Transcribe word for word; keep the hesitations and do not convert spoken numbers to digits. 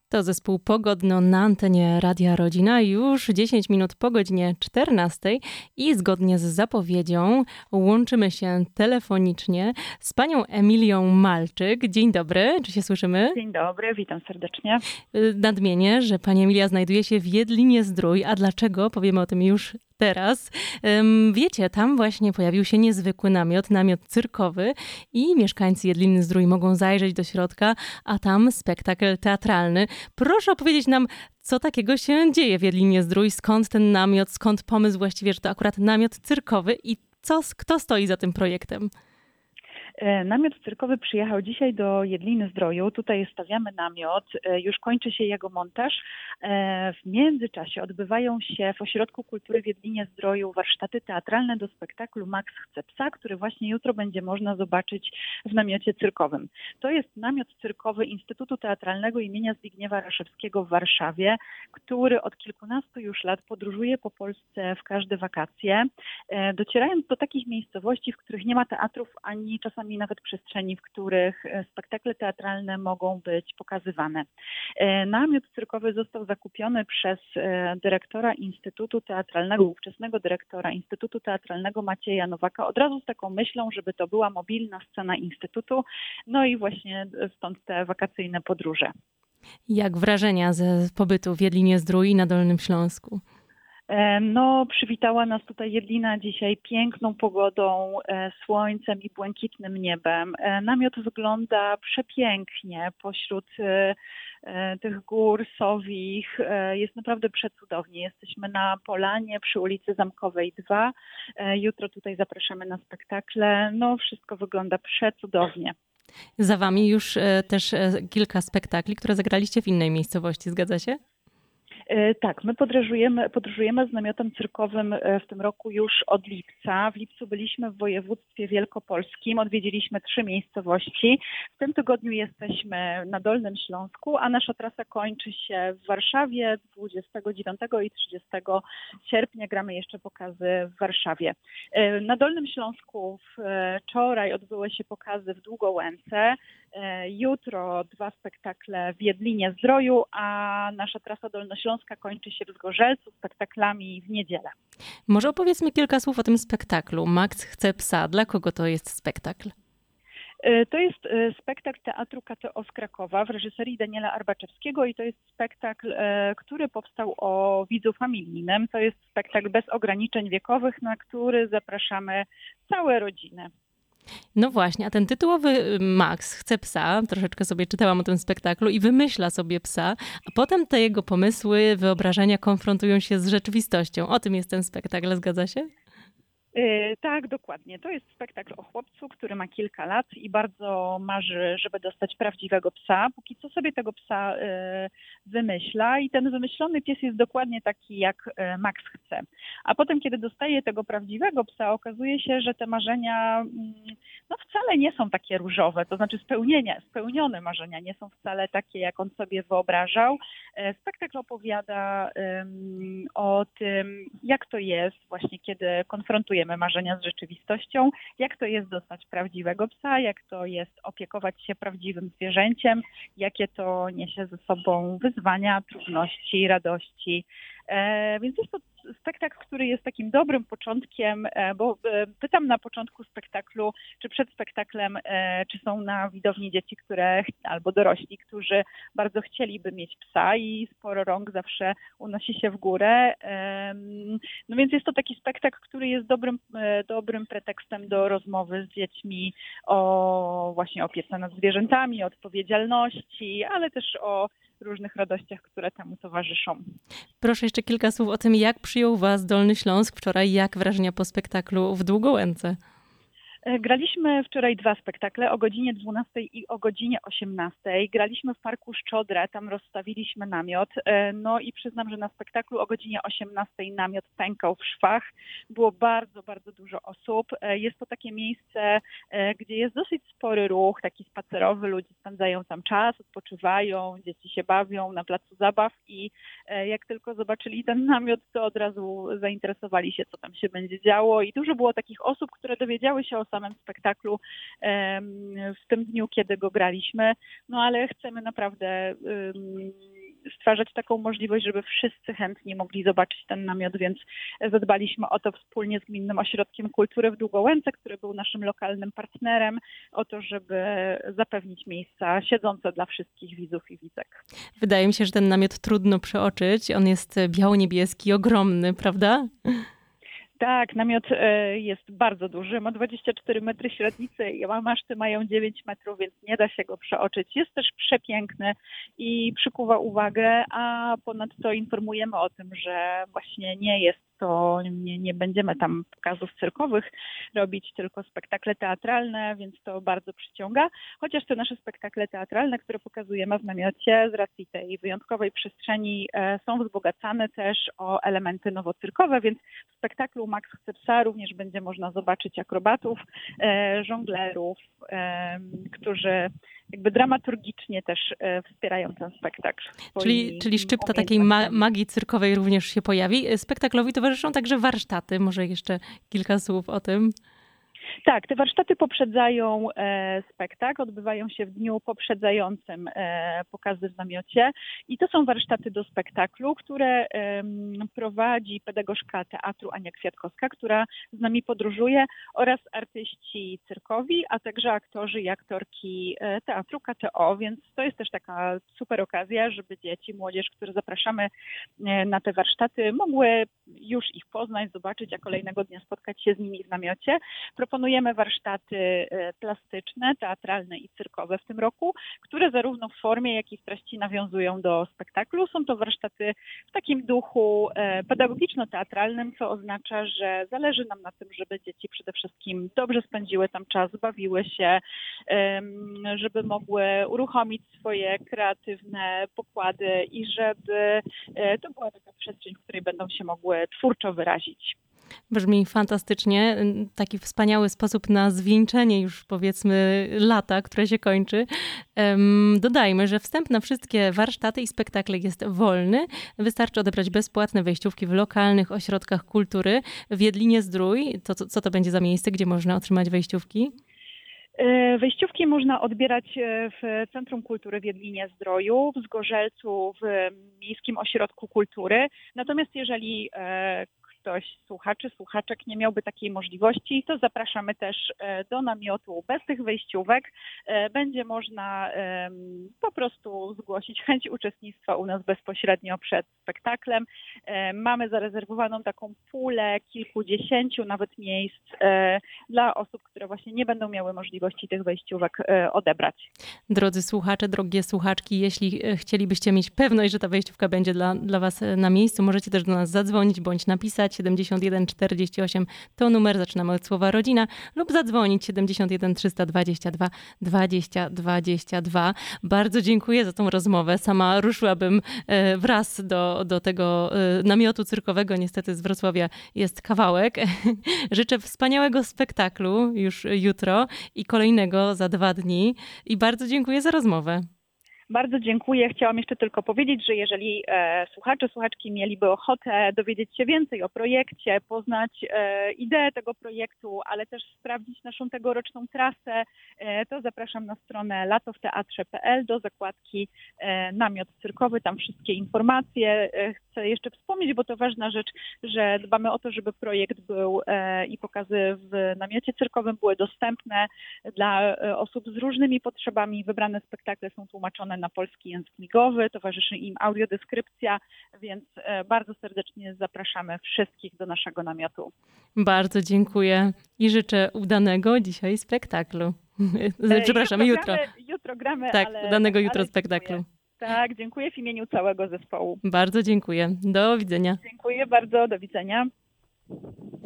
To zespół Pogodno na antenie Radia Rodzina już dziesięć minut po godzinie czternastej i zgodnie z zapowiedzią łączymy się telefonicznie z panią Emilią Malczyk. Dzień dobry, czy się słyszymy? Dzień dobry, witam serdecznie. Nadmienię, że pani Emilia znajduje się w Jedlinie-Zdrój, a dlaczego? Powiemy o tym już teraz. Wiecie, tam właśnie pojawił się niezwykły namiot, namiot cyrkowy i mieszkańcy Jedliny-Zdrój mogą zajrzeć do środka, a tam spektakl teatralny. Proszę opowiedzieć nam, co takiego się dzieje w Jedlinie-Zdrój, skąd ten namiot, skąd pomysł właściwie, że to akurat namiot cyrkowy i co, kto stoi za tym projektem? Namiot cyrkowy przyjechał dzisiaj do Jedliny-Zdroju. Tutaj stawiamy namiot. Już kończy się jego montaż. W międzyczasie odbywają się w Ośrodku Kultury w Jedlinie-Zdroju warsztaty teatralne do spektaklu Max chce psa, który właśnie jutro będzie można zobaczyć w namiocie cyrkowym. To jest namiot cyrkowy Instytutu Teatralnego imienia Zbigniewa Raszewskiego w Warszawie, który od kilkunastu już lat podróżuje po Polsce w każde wakacje, docierając do takich miejscowości, w których nie ma teatrów ani czasami nawet przestrzeni, w których spektakle teatralne mogą być pokazywane. Namiot cyrkowy został zakupiony przez dyrektora Instytutu Teatralnego, ówczesnego dyrektora Instytutu Teatralnego Macieja Nowaka, od razu z taką myślą, żeby to była mobilna scena Instytutu, no i właśnie stąd te wakacyjne podróże. Jak wrażenia ze pobytu w Jedlinie-Zdrój i na Dolnym Śląsku? No, przywitała nas tutaj Jedlina dzisiaj piękną pogodą, słońcem i błękitnym niebem. Namiot wygląda przepięknie pośród tych gór sowich. Jest naprawdę przecudownie. Jesteśmy na Polanie przy ulicy Zamkowej dwa. Jutro tutaj zapraszamy na spektakle. No, wszystko wygląda przecudownie. Za wami już też kilka spektakli, które zagraliście w innej miejscowości, zgadza się? Tak, my podróżujemy, podróżujemy z namiotem cyrkowym w tym roku już od lipca. W lipcu byliśmy w województwie wielkopolskim, odwiedziliśmy trzy miejscowości. W tym tygodniu jesteśmy na Dolnym Śląsku, a nasza trasa kończy się w Warszawie dwudziestego dziewiątego i trzydziestego sierpnia. Gramy jeszcze pokazy w Warszawie. Na Dolnym Śląsku wczoraj odbyły się pokazy w Długołęce. Jutro dwa spektakle w Jedlinie-Zdroju, a nasza trasa dolnośląska kończy się w Zgorzelcu spektaklami w niedzielę. Może opowiedzmy kilka słów o tym spektaklu. Max chce psa. Dla kogo to jest spektakl? To jest spektakl Teatru K T O z Krakowa w reżyserii Daniela Arbaczewskiego i to jest spektakl, który powstał o widzu familijnym. To jest spektakl bez ograniczeń wiekowych, na który zapraszamy całe rodziny. No właśnie, a ten tytułowy Max chce psa, troszeczkę sobie czytałam o tym spektaklu i wymyśla sobie psa, a potem te jego pomysły, wyobrażenia konfrontują się z rzeczywistością. O tym jest ten spektakl, zgadza się? Yy, tak, dokładnie. To jest spektakl o chłopcu, który ma kilka lat i bardzo marzy, żeby dostać prawdziwego psa. Póki co sobie tego psa yy, wymyśla i ten wymyślony pies jest dokładnie taki, jak yy, Max chce. A potem, kiedy dostaje tego prawdziwego psa, okazuje się, że te marzenia yy, no wcale nie są takie różowe. To znaczy spełnienia, spełnione marzenia nie są wcale takie, jak on sobie wyobrażał. Yy, spektakl opowiada yy, o tym, jak to jest właśnie, kiedy konfrontujemy marzenia z rzeczywistością, jak to jest dostać prawdziwego psa, jak to jest opiekować się prawdziwym zwierzęciem, jakie to niesie ze sobą wyzwania, trudności, radości. E, więc jest to spektakl, który jest takim dobrym początkiem, e, bo e, pytam na początku spektaklu, czy przed spektaklem, e, czy są na widowni dzieci, które, albo dorośli, którzy bardzo chcieliby mieć psa i sporo rąk zawsze unosi się w górę. E, no więc jest to taki spektakl, który jest dobrym, e, dobrym pretekstem do rozmowy z dziećmi o właśnie opiece nad zwierzętami, o odpowiedzialności, ale też o różnych radościach, które temu towarzyszą. Proszę jeszcze kilka słów o tym, jak przyjął was Dolny Śląsk wczoraj, jak wrażenia po spektaklu w Długołęce? Graliśmy wczoraj dwa spektakle, o godzinie dwunastej i o godzinie osiemnastej. Graliśmy w Parku Szczodrę, tam rozstawiliśmy namiot. No i przyznam, że na spektaklu o godzinie osiemnastej namiot pękał w szwach. Było bardzo, bardzo dużo osób. Jest to takie miejsce, gdzie jest dosyć spory ruch, taki spacerowy. Ludzie spędzają tam czas, odpoczywają, dzieci się bawią na placu zabaw i jak tylko zobaczyli ten namiot, to od razu zainteresowali się, co tam się będzie działo. I dużo było takich osób, które dowiedziały się o samym spektaklu w tym dniu, kiedy go graliśmy, no ale chcemy naprawdę stwarzać taką możliwość, żeby wszyscy chętnie mogli zobaczyć ten namiot, więc zadbaliśmy o to wspólnie z Gminnym Ośrodkiem Kultury w Długołęce, który był naszym lokalnym partnerem, o to, żeby zapewnić miejsca siedzące dla wszystkich widzów i widzek. Wydaje mi się, że ten namiot trudno przeoczyć. On jest biało-niebieski, ogromny, prawda? Tak, namiot jest bardzo duży, ma dwadzieścia cztery metry średnicy, a maszty mają dziewięć metrów, więc nie da się go przeoczyć. Jest też przepiękny i przykuwa uwagę, a ponadto informujemy o tym, że właśnie nie jest to, nie, nie będziemy tam pokazów cyrkowych robić, tylko spektakle teatralne, więc to bardzo przyciąga. Chociaż te nasze spektakle teatralne, które pokazujemy w namiocie z racji tej wyjątkowej przestrzeni, są wzbogacane też o elementy nowocyrkowe, więc w spektaklu Max chce psa również będzie można zobaczyć akrobatów, żonglerów, którzy jakby dramaturgicznie też wspierają ten spektakl. Czyli, czyli szczypta takiej ma- magii cyrkowej również się pojawi. Spektaklowi towarzyszą także warsztaty. Może jeszcze kilka słów o tym. Tak, te warsztaty poprzedzają e, spektakl, odbywają się w dniu poprzedzającym e, pokazy w namiocie i to są warsztaty do spektaklu, które e, prowadzi pedagogzka teatru Ania Kwiatkowska, która z nami podróżuje, oraz artyści cyrkowi, a także aktorzy i aktorki e, teatru K T O, więc to jest też taka super okazja, żeby dzieci, młodzież, które zapraszamy e, na te warsztaty, mogły już ich poznać, zobaczyć, a kolejnego dnia spotkać się z nimi w namiocie. Proponujemy warsztaty plastyczne, teatralne i cyrkowe w tym roku, które zarówno w formie, jak i w treści nawiązują do spektaklu. Są to warsztaty w takim duchu pedagogiczno-teatralnym, co oznacza, że zależy nam na tym, żeby dzieci przede wszystkim dobrze spędziły tam czas, bawiły się, żeby mogły uruchomić swoje kreatywne pokłady i żeby to była taka przestrzeń, w której będą się mogły twórczo wyrazić. Brzmi fantastycznie. Taki wspaniały sposób na zwieńczenie już powiedzmy lata, które się kończy. Um, dodajmy, że wstęp na wszystkie warsztaty i spektakle jest wolny. Wystarczy odebrać bezpłatne wejściówki w lokalnych ośrodkach kultury. W Jedlinie-Zdrój, to, co, co to będzie za miejsce, gdzie można otrzymać wejściówki? Wejściówki można odbierać w Centrum Kultury w Jedlinie-Zdroju, w Zgorzelcu, w Miejskim Ośrodku Kultury. Natomiast jeżeli ktoś z słuchaczy, słuchaczek nie miałby takiej możliwości, to zapraszamy też do namiotu bez tych wejściówek. Będzie można po prostu zgłosić chęć uczestnictwa u nas bezpośrednio przed spektaklem. Mamy zarezerwowaną taką pulę kilkudziesięciu nawet miejsc dla osób, które właśnie nie będą miały możliwości tych wejściówek odebrać. Drodzy słuchacze, drogie słuchaczki, jeśli chcielibyście mieć pewność, że ta wejściówka będzie dla, dla was na miejscu, możecie też do nas zadzwonić bądź napisać. siedemdziesiąt jeden czterdzieści osiem to numer, zaczynamy od słowa rodzina, lub zadzwonić siedemdziesiąt jeden trzysta dwadzieścia dwa dwadzieścia dwadzieścia dwa. Bardzo dziękuję za tą rozmowę. Sama ruszyłabym wraz do, do tego namiotu cyrkowego. Niestety z Wrocławia jest kawałek. Życzę wspaniałego spektaklu już jutro i kolejnego za dwa dni. I bardzo dziękuję za rozmowę. Bardzo dziękuję. Chciałam jeszcze tylko powiedzieć, że jeżeli e, słuchacze, słuchaczki mieliby ochotę dowiedzieć się więcej o projekcie, poznać e, ideę tego projektu, ale też sprawdzić naszą tegoroczną trasę, e, to zapraszam na stronę lato w teatrze kropka p l do zakładki e, namiot cyrkowy. Tam wszystkie informacje. E, chcę jeszcze wspomnieć, bo to ważna rzecz, że dbamy o to, żeby projekt był e, i pokazy w namiocie cyrkowym były dostępne dla e, osób z różnymi potrzebami. Wybrane spektakle są tłumaczone na polski język migowy, towarzyszy im audiodeskrypcja, więc bardzo serdecznie zapraszamy wszystkich do naszego namiotu. Bardzo dziękuję i życzę udanego dzisiaj spektaklu. Przepraszam, jutro. jutro. Gramy, jutro gramy, tak, ale, udanego jutro ale spektaklu. Dziękuję. Tak, dziękuję w imieniu całego zespołu. Bardzo dziękuję. Do widzenia. Dziękuję bardzo, do widzenia.